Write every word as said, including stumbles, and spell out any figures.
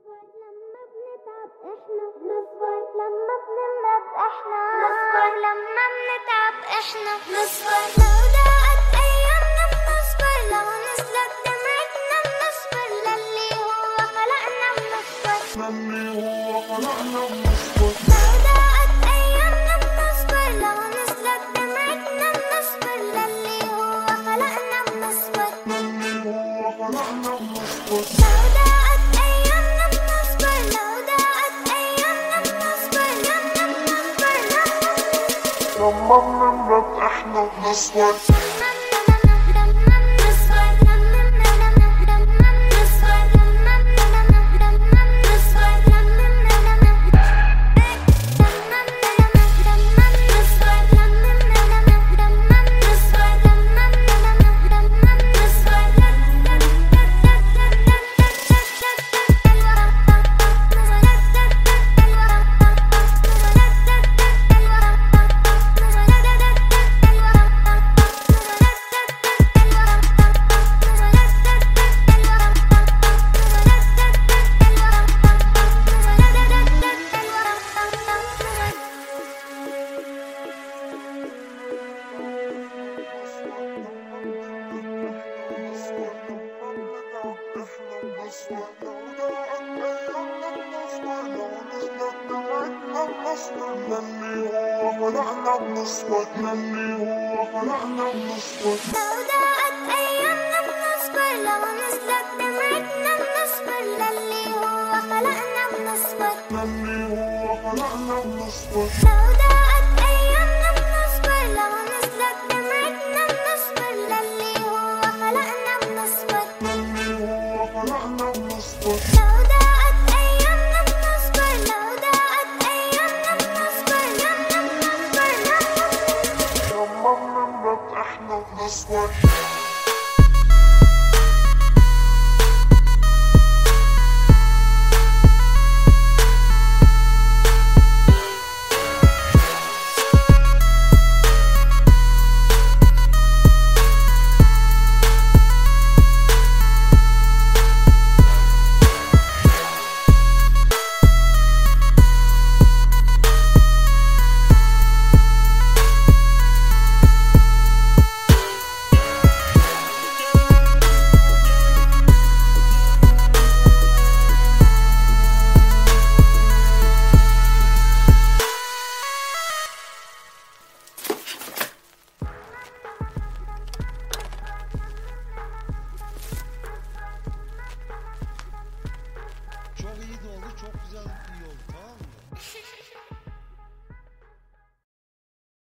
لما بنتعب احنا نصبر، لما بنمرض احنا نصبر، لما بنتعب احنا نصبر. لو ضاقت ايامنا بنصبر، لو نسلك دمعتنا بنصبر، للي هو خلقنا بنصبر، للي هو خلقنا بنصبر. لو ضاقت ايامنا بنصبر، لو نسلك دمعتنا بنصبر، للي هو خلقنا بنصبر، للي هو خلقنا بنصبر. لو ضاقت ايامنا بنصبر، لو ضاقت ايامنا بنصبر، لما بنصبر لما بنمرض احنا بنصبر. للي هو خلقنا بنصبر، للي هو خلقنا بنصبر. لو ضاقت ايامنا بنصبر، لو نسلك دمعتنا بنصبر، للي هو خلقنا بنصبر، للي هو خلقنا بنصبر. لو ضاقت ايامنا بنصبر، لو نسلك دمعتنا بنصبر، للي هو خلقنا بنصبر، للي هو خلقنا بنصبر. لو ضاقت ايامنا بنصبر، لو ضاقت ايامنا بنصبر، لما بنصبر لما بنمرض احنا بنصبر. Çok iyi de oldu, çok güzel.